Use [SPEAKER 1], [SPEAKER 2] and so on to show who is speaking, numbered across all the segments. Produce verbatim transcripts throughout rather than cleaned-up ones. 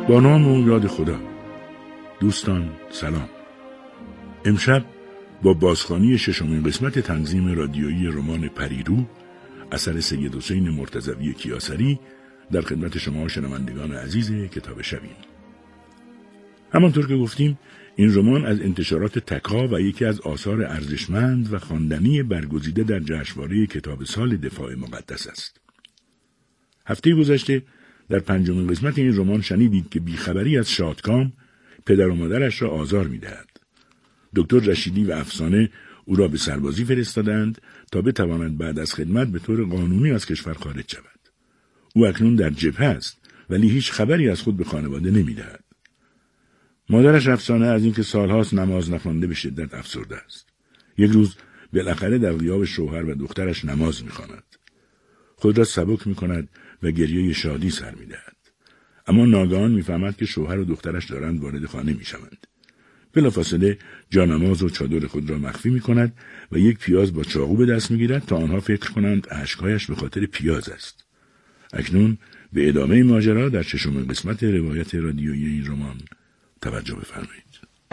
[SPEAKER 1] با نام و یاد خدا. دوستان سلام. امشب با بازخوانی ششمین قسمت تنظیم رادیویی رمان پریرو اثر سید حسین مرتضوی کیاسری در خدمت شما شنوندگان عزیز کتاب شبیم. همانطور که گفتیم این رمان از انتشارات تکا و یکی از آثار ارزشمند و خواندنی برگزیده در جشنواره کتاب سال دفاع مقدس است. هفته گذشته در پنجمین قسمت این رمان شنیدید که بیخبری از شادکام پدر و مادرش را آزار می‌دهد. دکتر رشیدی و افسانه او را به سربازی فرستادند تا بتواند بعد از خدمت به طور قانونی از کشور خارج شود. او اکنون در جبهه است ولی هیچ خبری از خود به خانواده نمی‌دهد. مادرش افسانه از اینکه سالهاست نماز نخوانده به شدت افسرده است. یک روز بالاخره در غیاب شوهر و دخترش نماز می‌خواند. خود را سبک می‌کند و گریه شادی سر می‌دهد. اما ناگهان می‌فهمد که شوهر و دخترش دارند وارد خانه می‌شوند. بلافاصله جانماز و چادر خود را مخفی می‌کند و یک پیاز با چاقو به دست می‌گیرد تا آنها فکر کنند اشک‌هایش به خاطر پیاز است. اکنون به ادامه ماجرا در ششمین قسمت روایت رادیویی این رمان توجه بفرمایید.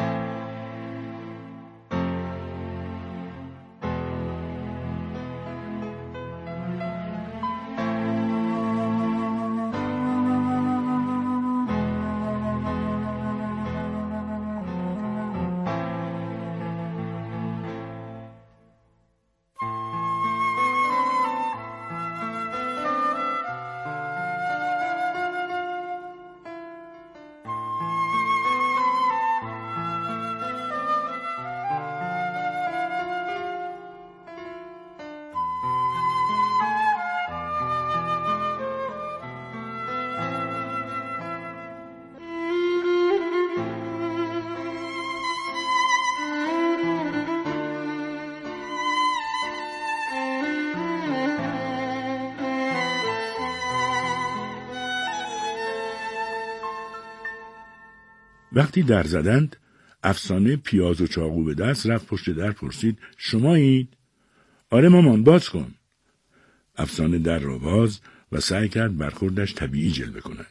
[SPEAKER 1] وقتی در زدند، افسانه پیاز و چاقو به دست رفت پشت در پرسید شمایید؟ آره مامان باز کن. افسانه در را باز و سعی کرد برخوردش طبیعی جلوه کند.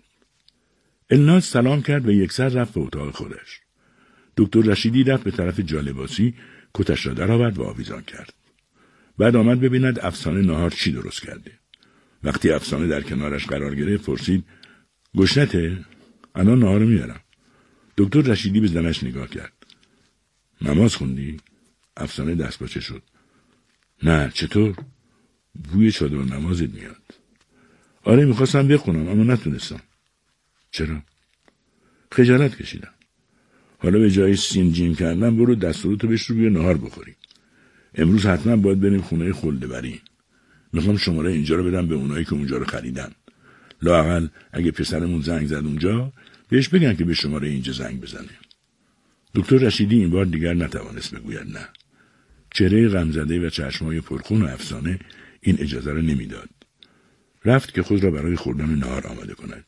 [SPEAKER 1] الناز سلام کرد و یکسر رفت به اتاق خودش. دکتر رشیدی رفت به طرف جالباسی، کتش را درآورد و آویزان کرد. بعد آمد ببیند افسانه نهار چی درست کرده. وقتی افسانه در کنارش قرار گرفت پرسید گشنته؟ الان نهار میارم. دکتر رشیدی به زنش نگاه کرد. نماز خوندی؟ افسانه دست باچه شد. نه چطور؟ بوی چادر نمازت میاد. آره میخواستم بخونم اما نتونستم. چرا؟ خجالت کشیدم. حالا به جای سین جیم کردن برو دستورتو بشور بیا نهار بخوریم. امروز حتما باید بریم خونه خلده بری. میخوام شماره اینجا رو بدم به اونایی که اونجا رو خریدن. لااقل اگه پسرمون زنگ زد اونجا بهش بگن که به شماره اینجا زنگ بزنه. دکتر رشیدی این بار دیگر نتوانست بگوید نه. چهره غمزده و چشمای پرخون و افسانه این اجازه را نمیداد. رفت که خود را برای خوردن نهار آماده کند.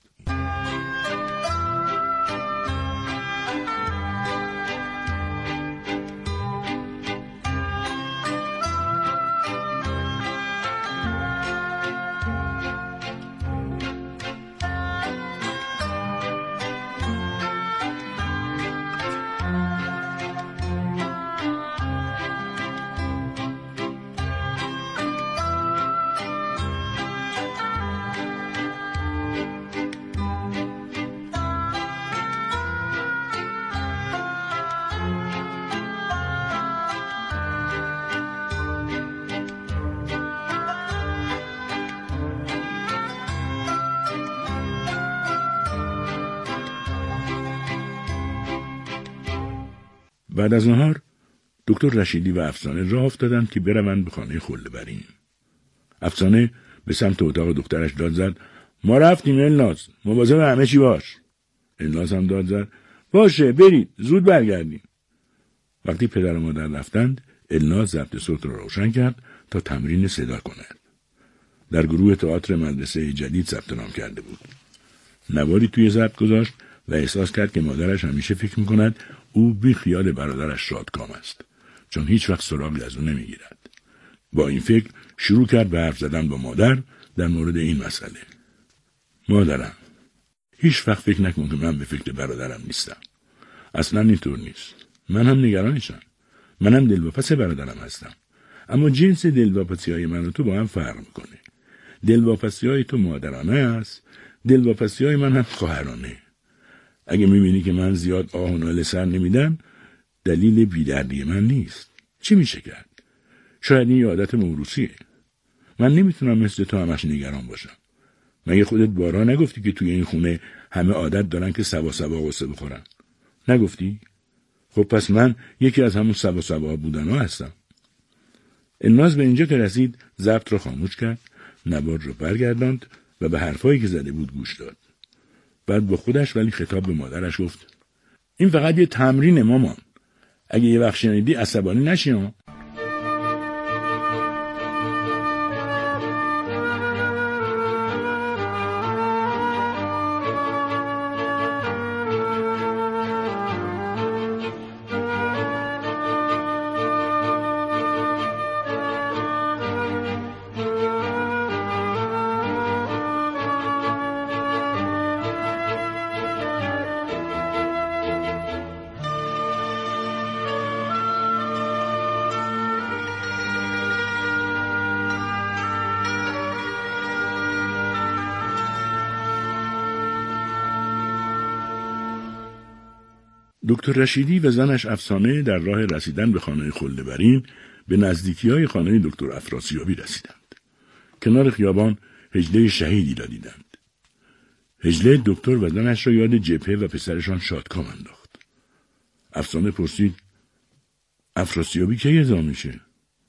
[SPEAKER 1] بعد از نهار دکتر رشیدی و افسانه راه افتادند که بروند به خانه خلده بریم. افسانه به سمت اتاق دخترش داد زد ما رفتیم الناز، مواظب همه چی باش. الناز هم داد زد باشه برید زود برگردیم. وقتی پدر و مادر رفتند الناز ضبط صوت را روشن کرد تا تمرین صدا کند. در گروه تئاتر مدرسه جدید ثبت نام کرده بود. نواری توی ضبط گذاشت و احساس کرد که مادرش همیشه فکر می‌کند او بی خیال برادرش شادکام است، چون هیچ وقت سراغی از او نمی‌گیرد. با این فکر شروع کرد به حرف زدن با مادر در مورد این مسئله. مادرم، هیچ وقت فکر نکن که من به فکر برادرم نیستم. اصلا اینطور نیست. من هم نگرانشم. من هم دلواپس برادرم هستم. اما جنس دلواپسی های من و تو با هم فرق میکنه. دلواپسی های تو مادرانه است، دلواپسی های من هم خواهرانه. اگه میبینی که من زیاد آه و ناله سر نمیدم، دلیل بی‌دردی من نیست. چی میشه کرد؟ شاید این عادت موروثیه. من نمیتونم مثل تو همش نگران باشم. مگه خودت بارها نگفتی که توی این خونه همه عادت دارن که سبا سبا قصه بخورن؟ نگفتی؟ خب پس من یکی از همون سبا سبا بودن ها هستم. الناز به اینجا که رسید ضبط رو خاموش کرد، نوار رو برگرداند و به حرفایی که زده بود گوش داد. بعد با خودش ولی خطاب به مادرش گفت: این فقط یه تمرینه مامان. اگه یه وقت شنیدی عصبانی نشی ها. دکتر رشیدی و زنش افسانه در راه رسیدن به خانه خلدبرین به نزدیکی‌های خانه دکتر افراسیابی رسیدند. کنار خیابان هجله شهیدی را دیدند. هجله دکتر و زنش را یاد جبهه و پسرشان شادکام انداخت. افسانه پرسید: افراسیابی کی اعزام میشه؟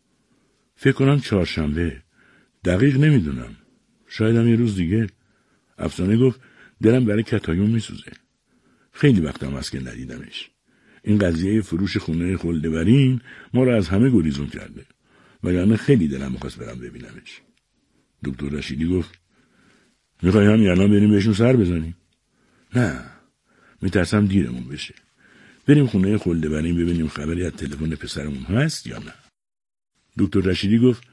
[SPEAKER 1] فکر کنم چهارشنبه. دقیق نمیدونم. شاید هم یه روز دیگه. افسانه گفت: دلم برای کتایون میسوزه. خیلی وقتم هست که ندیدمش. این قضیه فروش خونه خلدبرین ما را از همه گریزون کرده. وگرنه خیلی دلم می‌خواست برم ببینمش. دکتر رشیدی گفت: میخوای همین الان بریم بهشون سر بزنیم؟ نه، میترسم دیرمون بشه. بریم خونه خلدبرین ببینیم خبری از تلفن پسرمون هست یا نه. دکتر رشیدی گفت: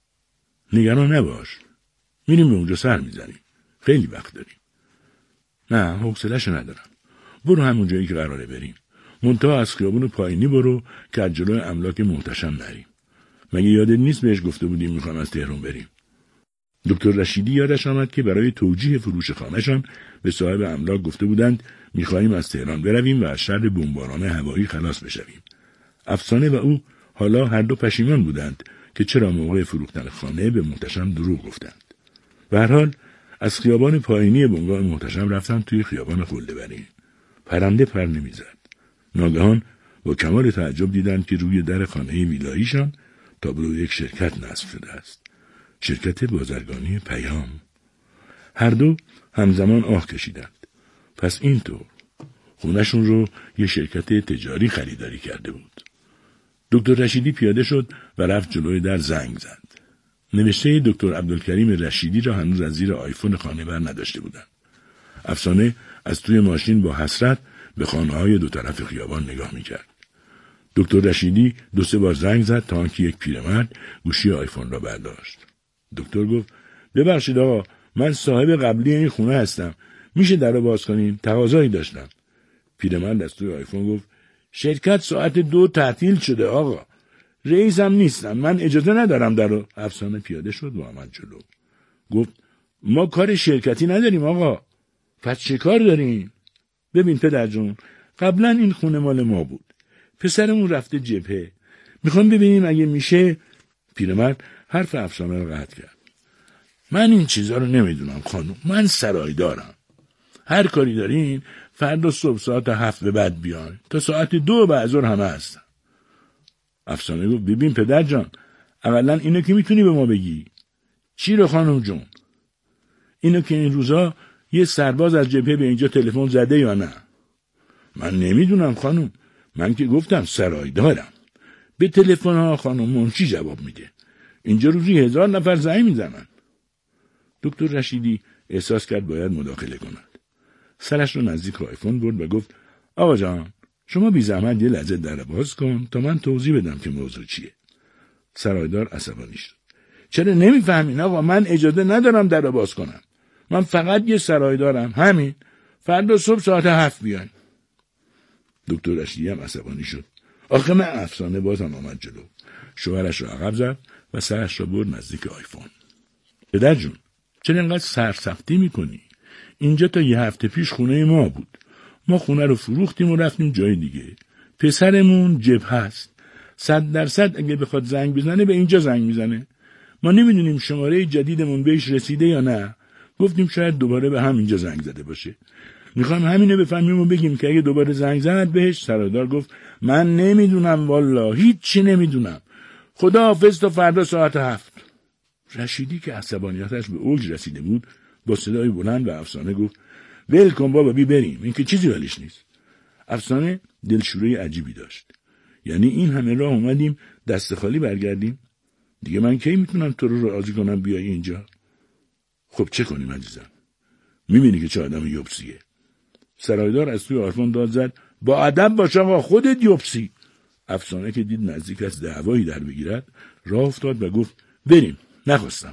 [SPEAKER 1] نگران نباش. میریم به اونجا سر میزنیم. خیلی وقت داریم. نه، حوصله‌شو ندارم. برو همون جایی که قراره بریم. منتها از خیابون پایینی برو که از جلوی املاک محتشم نریم. مگه یادت نیست بهش گفته بودیم میخوام از تهران بریم؟ دکتر رشیدی یادش آمد که برای توجیه فروش خانه‌شان به صاحب املاک گفته بودند میخواهیم از تهران برویم و از شر بمباران هوایی خلاص بشویم. افسانه و او حالا هر دو پشیمان بودند که چرا موقع فروختن خانه به محتشم دروغ گفتند. به هر حال از خیابان پایینی بنگاه محتشم رفتند توی خیابان خلدبرین. پرنده پر نمیزد. ناگهان با کمال تعجب دیدند که روی در خانه ویلاییشان تابلو یک شرکت نصب شده است. شرکت بازرگانی پیام. هر دو همزمان آه کشیدند. پس اینطور خونه‌شون رو یه شرکت تجاری خریداری کرده بود. دکتر رشیدی پیاده شد و رفت جلوی در زنگ زد. نوشته دکتر عبدالکریم رشیدی را هنوز از زیر آیفون خانه بر نداشته بودند. افسانه از توی ماشین با حسرت به خانه‌های دو طرف خیابان نگاه می‌کرد. دکتر رشیدی دو سه بار زنگ زد تا آنکه یک پیرمرد گوشی آیفون را برداشت. دکتر گفت: ببخشید آقا، من صاحب قبلی این خونه هستم. میشه درو باز کنین؟ تقاضایی داشتم. پیرمرد از توی آیفون گفت: شرکت ساعت دو تعطیل شده آقا. رئیسم نیستم. من اجازه ندارم درو. افسانه پیاده شد و آمد جلو. گفت: ما کار شرکتی نداریم آقا. پس چه کار دارین؟ ببین پدر جون، قبلا این خونه مال ما بود. پسرمون رفته جبهه. میخوام ببینیم اگه میشه. پیرمرد حرف افسانه رو قطع کرد. من این چیزا رو نمیدونم خانم. من سرایدارم. هر کاری دارین فردا صبح ساعت هفت به بعد بیاین. تا ساعت دو بعد ظهر همه هستن. افسانه گفت: ببین پدر جان، اولا اینو که میتونی به ما بگی. چی رو خانم جون؟ اینو که این روزا یه سرباز از جبهه به اینجا تلفن زده یا نه؟ من نمیدونم خانم. من که گفتم سرایدارم. به تلفن ها خانم منشی جواب میده. اینجا روزی هزار نفر زنگ میزنن. دکتر رشیدی احساس کرد باید مداخله کند. سرش رو نزدیک آیفون برد و گفت: آقا جان، شما بی زحمت یه لحظه در باز کن تا من توضیح بدم که موضوع چیه. سرایدار عصبانی شد. چرا نمیفهمین آقا؟ من اجازه ندارم در باز کنم. من فقط یه سرایدارم، همین. فردا صبح ساعت هفت بیاین. دکتر رشیدی هم عصبانی شد. آخه من افسانه بازم آمد جلو. شوهرش را عقب زد و سرش را برد نزدیک آیفون. پدر جون، چرا اینقدر سرسختی میکنی؟ اینجا تا یه هفته پیش خونه ما بود. ما خونه رو فروختیم و رفتیم جای دیگه. پسرمون جبهه هست. صد درصد اگه بخواد زنگ بزنه به اینجا زنگ میزنه. ما نمیدونیم شماره جدیدمون بهش رسیده یا نه. گفتیم شاید دوباره به همینجا زنگ زده باشه. میخوام همینه بفهمیم و بگیم که اگه دوباره زنگ زد بهش. سرادار گفت من نمیدونم والا، هیچ چی نمیدونم. خدا حافظ تا فردا ساعت هفت. رشیدی که عصبانیتش به اوج رسیده بود با صدای بلند و افسانه گفت ول کن بابا، بی بریم، این که چیزی حالیش نیست. افسانه دلشوره عجیبی داشت. یعنی این همه راه اومدیم دست خالی برگردیم؟ دیگه من کی میتونم تو رو راضی کنم بیای اینجا؟ خب چه کنیم عزیزم؟ میبینی که چه آدم یوبسیه. سرایدار از توی آرفان داد زد با ادب باش آقا، خودت یوبسی. افسانه که دید نزدیک از دعوایی در بگیرد راه افتاد و گفت بریم. نخواستم.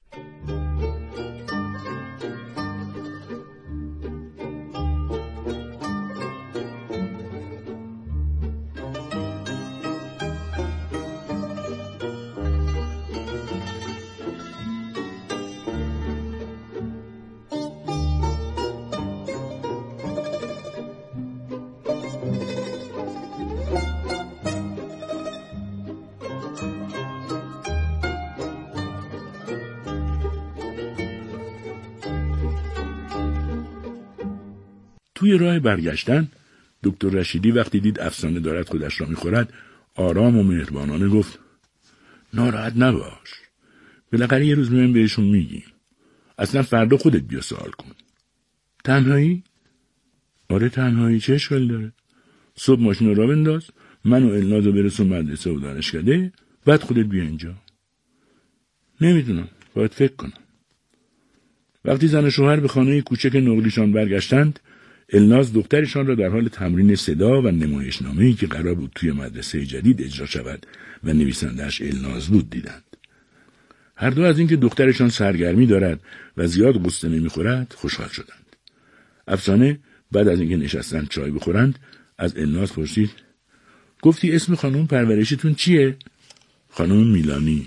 [SPEAKER 1] توی راه برگشتن دکتر رشیدی وقتی دید افسانه دارد خودش را میخورد آرام و مهربانانه گفت ناراحت نباش. بالاخره یه روز میایم بهشون میگیم. اصلا فردا خودت بیا سوال کن. تنهایی؟ آره تنهایی، چه اشکالی داره؟ صبح ماشین را بنداز، من و الناز رو برسون مدرسه و دانشکده، بعد خودت بیا اینجا. نمیدونم، باید فکر کنم. وقتی زن و شوهر به خانه کوچک نقلیشان برگشتند، الناز دخترشان را در حال تمرین صدا و نمایشنامه‌ای که قرار بود توی مدرسه جدید اجرا شود و نویسنده‌اش الناز بود دیدند. هر دو از اینکه دخترشان سرگرمی دارد و زیاد قصه نمی‌خورد خوشحال شدند. افسانه بعد از اینکه نشستند چای بخورند از الناز پرسید گفتی اسم خانم پرورشتون چیه؟ خانم میلانی.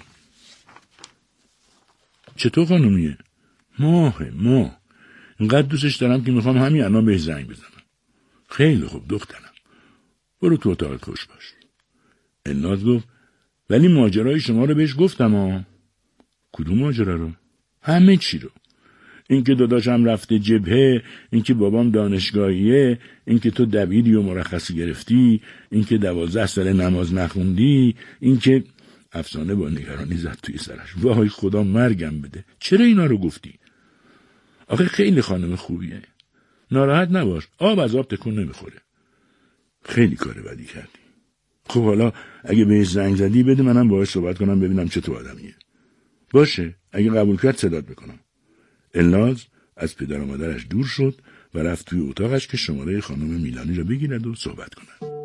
[SPEAKER 1] چطور خانومیه؟ ماه ماه. اینقدر دوستش دارم که میخوام همین الان بهش زنگ بزنم. خیلی خوب دخترم. برو تو اتاقت خوش باش. الناز گفت ولی ماجرای شما رو بهش گفتم ها. کدوم ماجرا رو؟ همه چی رو. اینکه داداشم رفته جبهه، اینکه بابام دانشگاهیه، اینکه تو دبیری و مرخصی گرفتی، اینکه دوازده سال نماز نخوندی، اینکه افسانه با نگرانی زد توی سرش. وای خدا مرگم بده. چرا اینا رو گفتی؟ آخه خیلی خانم خوبیه. ناراحت نباش. آب از آب تکون نمیخوره. خیلی کار بدی کردی. خب حالا اگه بهش زنگ زدی بده منم باهاش صحبت کنم ببینم چه تو آدمیه. باشه، اگه قبول کرد صدات بکنم. الناز از پدر و مادرش دور شد و رفت توی اتاقش که شماره خانم میلانی رو بگیرد و صحبت کنند.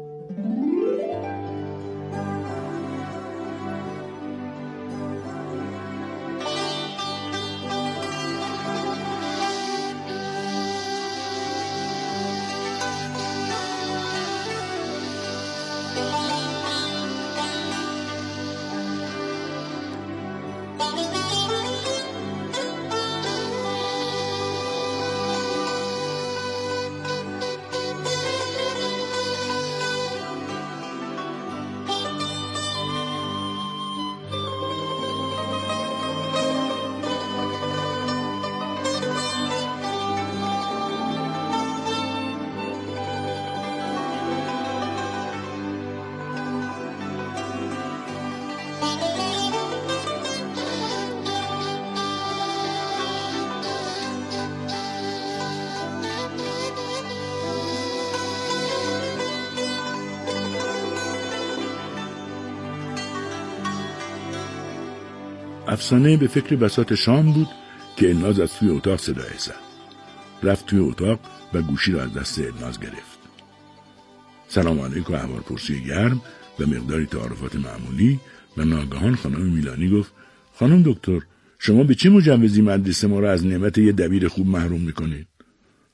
[SPEAKER 1] افسانه به فکر بساط شام بود که الناز از توی اتاق صدای زد. رفت توی اتاق و گوشی را از دست الناز گرفت. سلام علیکم و احوالپرسی گرم و مقداری تعارفات معمولی و ناگهان خانم میلانی گفت خانم دکتر شما به چه مجوزی مدرسه ما را از نعمت یه دبیر خوب محروم میکنید؟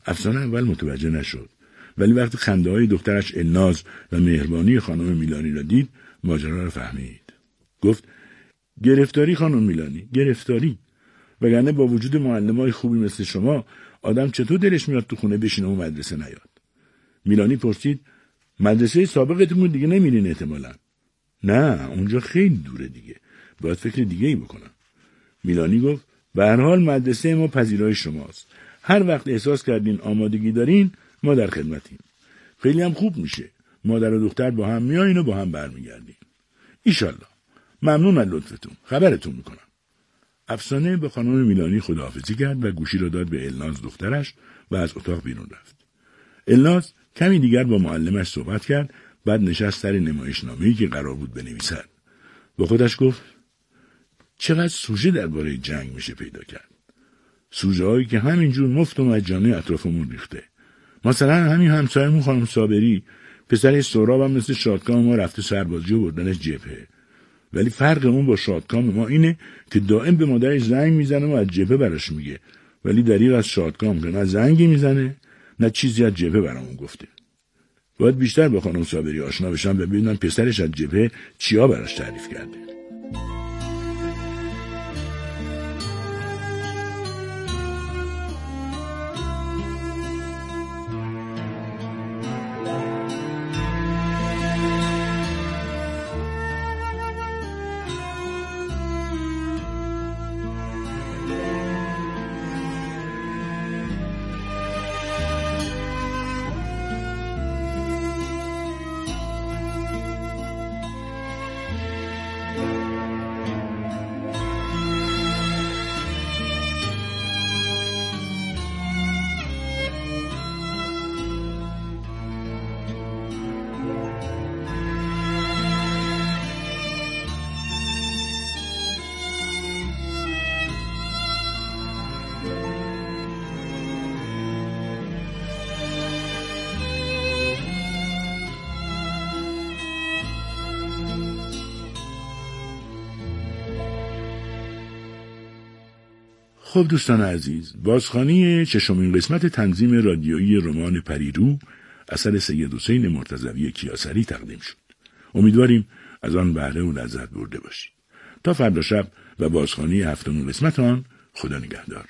[SPEAKER 1] افسانه اول متوجه نشد، ولی وقتی خنده‌های دخترش الناز و مهربانی خانم میلانی را دید، ماجرا را فهمید. گفت: گرفتاری خانم میلانی، گرفتاری. وگرنه با وجود معلمای خوبی مثل شما، آدم چطور دلش میاد تو خونه بشینه و مدرسه نیاد؟ میلانی پرسید: مدرسه سابقتون دیگه نمیرین احتمالاً؟ نه، اونجا خیلی دوره دیگه. باید فکر دیگه ای بکنم. میلانی گفت: به هر حال مدرسه ما پذیرای شماست. هر وقت احساس کردین آمادگی دارین، ما در خدمتیم. خیلی هم خوب میشه. مادر و دختر با هم میایین و با هم برمیگردین. ایشالله. ممنون از لطفتون. خبرتون میکنم. افسانه به خانم میلانی خداحافظی کرد و گوشی را داد به الناز دخترش و از اتاق بیرون رفت. الناز کمی دیگر با معلمش صحبت کرد، بعد نشست سر نمایشنامه‌ای که قرار بود بنویسد. با خودش گفت: چقدر سوژه درباره جنگ میشه پیدا کرد. سوژه هایی که همینجور مفت و مجانی اطرافمون ریخته. مثلا همین همسایمون خانم صابری، پسر سهراب هم مثل شادکام ما رفته سربازی و بردنش جبهه. ولی فرق اون با شادکام ما اینه که دائم به مادرش زنگ میزنه و از جبهه براش میگه، ولی دریغ از شادکام که نه زنگی میزنه نه چیزی از جبهه برامون گفته. باید بیشتر با خانم صابری آشنا بشم و ببینم پسرش از جبهه چیا براش تعریف کرده. خب دوستان عزیز، بازخوانی ششمین قسمت تنظیم رادیویی رمان پریرو اثر سید حسین مرتضوی کیاسری تقدیم شد. امیدواریم از آن بهره و لذت برده باشید. تا فردا شب و بازخوانی هفتمین قسمت آن، خدا نگهدار.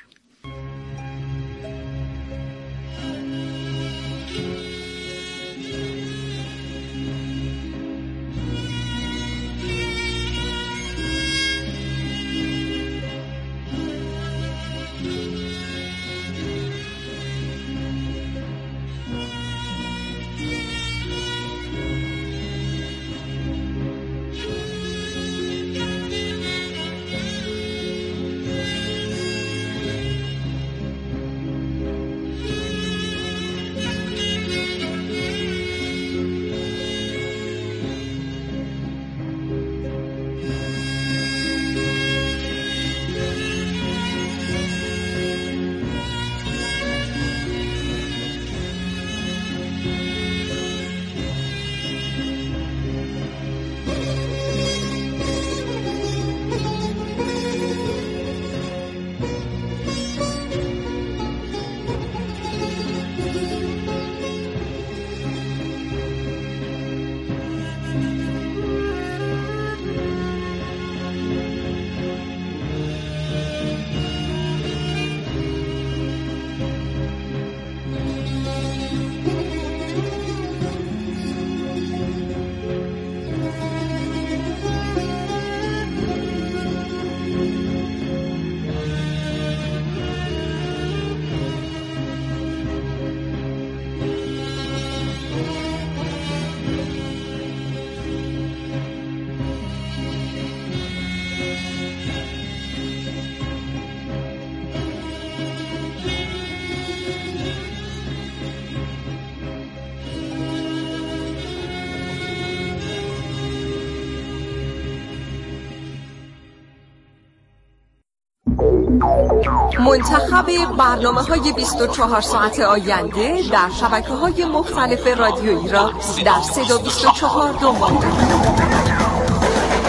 [SPEAKER 2] منتخب برنامه‌های بیست و چهار ساعت آینده در شبکه‌های مختلف رادیویی را در صدا بیست و چهار دنبال کنید.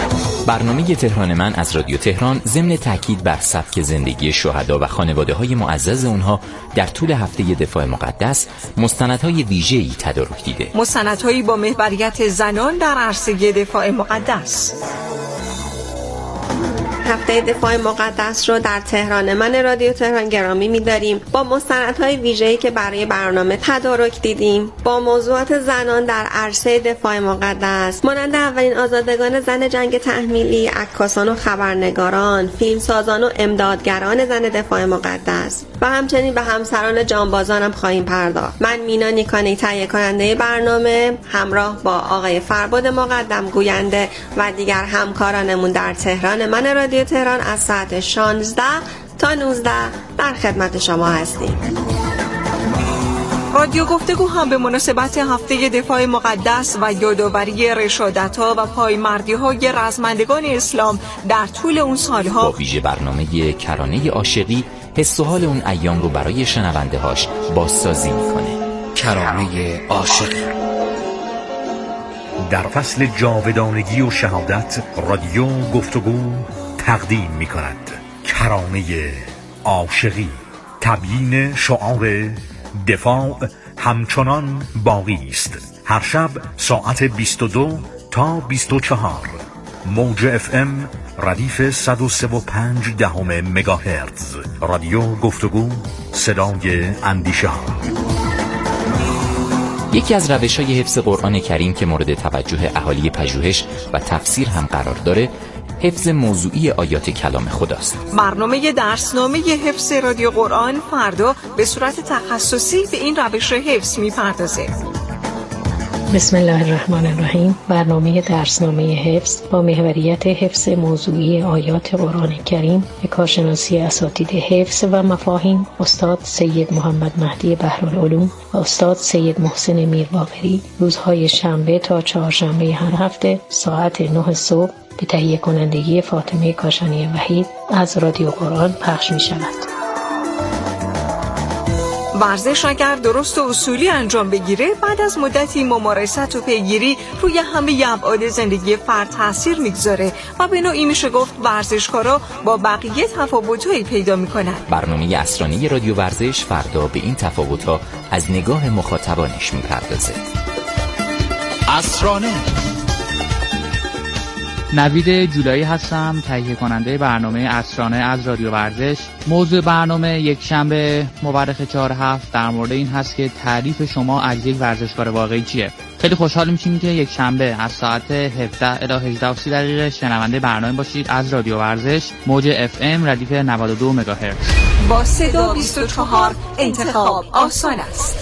[SPEAKER 3] برنامه تهران من از رادیو تهران ضمن تاکید بر سبک زندگی شهدا و خانواده‌های معزز اونها در طول هفته دفاع مقدس مستندهای ویژه‌ای تدارک دیده.
[SPEAKER 2] مستندهایی با محوریت زنان در عرصه دفاع مقدس.
[SPEAKER 4] هفته دفاع مقدس رو در تهران من رادیو تهران گرامی می‌داریم با مستندهای ویژه‌ای که برای برنامه تدارک دیدیم با موضوعات زنان در عرصه دفاع مقدس، مانند اولین آزادگان زن جنگ تحمیلی، عکاسان و خبرنگاران، فیلمسازان و امدادگران زن دفاع مقدس و همچنین به همسران جانبازان هم خواهیم پرداخت. من مینا نیکانی تهیه کننده برنامه همراه با آقای فرباد مقدم گوینده و دیگر همکارانمون در تهران من رادیو تهران از ساعت شانزده تا نوزده در خدمت شما هستیم.
[SPEAKER 2] رادیو گفتگو هم به مناسبت هفته دفاع مقدس و یادآوری رشادت‌ها و پایمردی‌های رزمندگان اسلام در طول اون سالها
[SPEAKER 3] با ویژه برنامه کرانه عاشقی حس و حال اون ایام رو برای شنونده‌هاش بازسازی می‌کنه.
[SPEAKER 5] کرانه عاشقی
[SPEAKER 6] در فصل جاودانگی و شهادت رادیو گفتگو تقدیم می کند کرانه عاشقی، تبیین شعار دفاع همچنان باقی است. هر شب ساعت بیست و دو تا بیست و چهار موج اف ام ردیف صد و سه و پنج دهم مگاهرتز. رادیو گفتگو، صدای اندیشه ها.
[SPEAKER 3] یکی از روش‌های حفظ قرآن کریم که مورد توجه اهالی پژوهش و تفسیر هم قرار داره، حفظ موضوعی آیات کلام خداست.
[SPEAKER 2] برنامه درسنامه حفظ رادیو قرآن فردا به صورت تخصصی به این روش حفظ می‌پردازه.
[SPEAKER 7] بسم الله الرحمن الرحیم. برنامه درسنامه حفظ با محوریت حفظ موضوعی آیات قرآن کریم به کارشناسی اساتید حفظ و مفاهیم استاد سید محمد مهدی بحرالعلوم و استاد سید محسن میرباقری، روزهای شنبه تا چهارشنبه هر هفته ساعت نه صبح به تهیه کنندگی فاطمه کاشانی وحید از رادیو قرآن پخش می شود.
[SPEAKER 2] ورزش اگر درست و اصولی انجام بگیره، بعد از مدتی ممارست و پیگیری روی همه ابعاد زندگی فرد تاثیر میگذاره و به نوعی میشه گفت ورزشکارا با بقیه تفاوت‌هایی پیدا میکنن.
[SPEAKER 3] برنامه عصرانه رادیو ورزش فردا به این تفاوت‌ها از نگاه مخاطبانش میپردازه.
[SPEAKER 5] عصرانه
[SPEAKER 8] نوید جولایی هستم، تهیه کننده برنامه عصرانه از رادیو ورزش. موضوع برنامه یک شنبه مورخ چهار هفت در مورد این هست که تعریف شما از یک ورزشکار واقعی چیه؟ خیلی خوشحال میشیم که یک شنبه از ساعت هفده الی هجده و سی دقیقه شنونده برنامه باشید از رادیو ورزش، موج اف ام ردیف نود و دو مگاهرتز.
[SPEAKER 2] با صدا بیست و چهار انتخاب آسان است.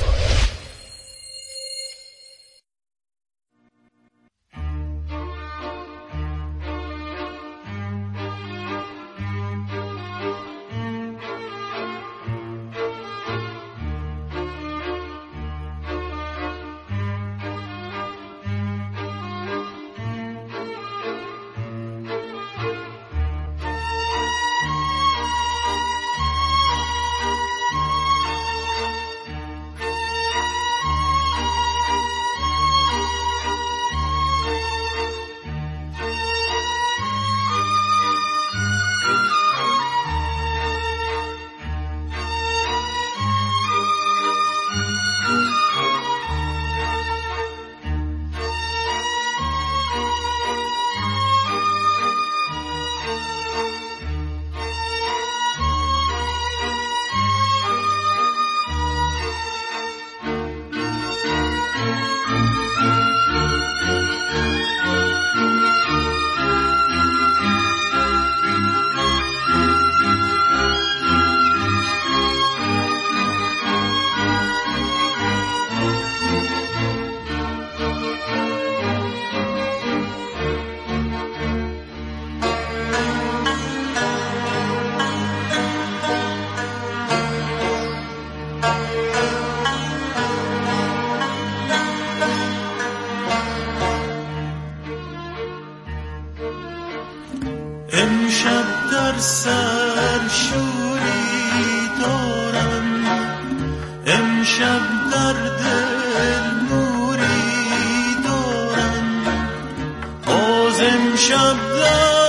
[SPEAKER 9] امشب در سر شوری دارم، امشب در دل نوری دارم، باز امشب در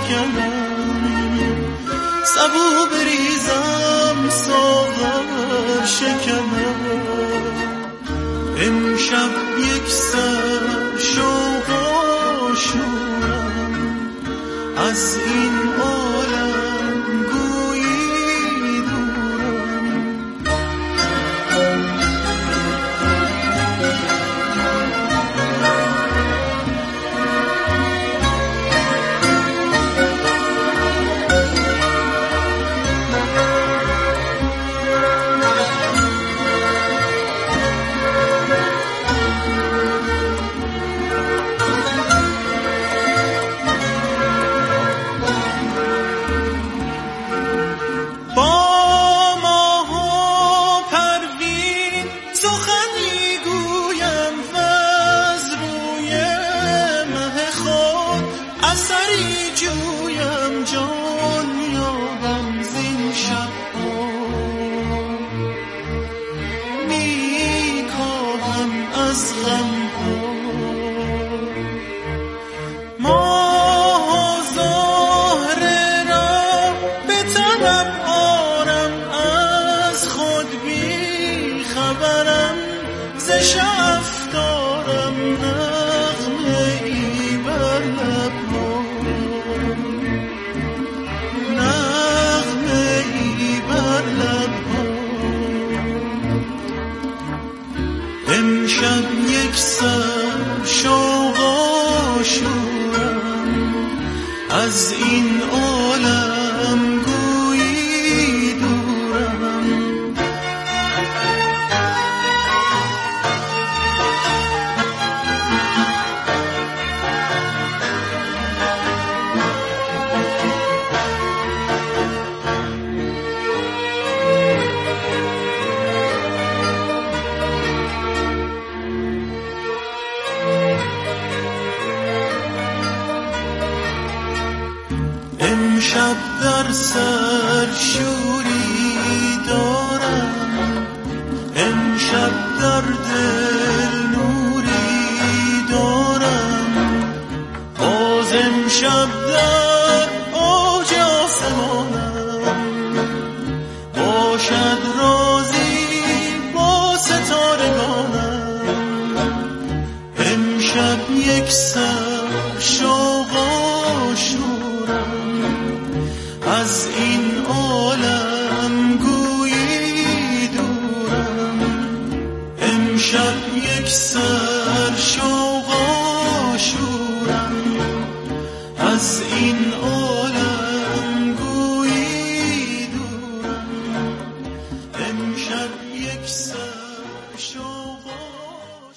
[SPEAKER 9] شکنم، سبو بریزم ساغر شکنم. امشب یک سر شوق و شورم، از این عالم گویی دورم. از این عالم گویی دورم. امشب در سر شوری دارم، امشب در دل نوری دارم، باز امشب در اوج آسمانم، باشد رازی با ستارگانم. امشب یک سر شوق و شورم، از این عالم گویی دورم. امشب یک سر شوق و شورم، از این عالم گویی دورم. امشب یک سر شوق و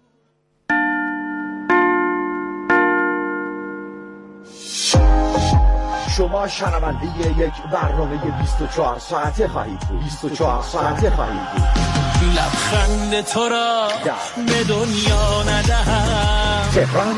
[SPEAKER 10] شما شنونده یک برنامه بیست و چهار ساعته خواهید بود. بیست و چهار ساعته خواهید بود.
[SPEAKER 9] لبخند تو را به دنیا ندهم،
[SPEAKER 10] تهران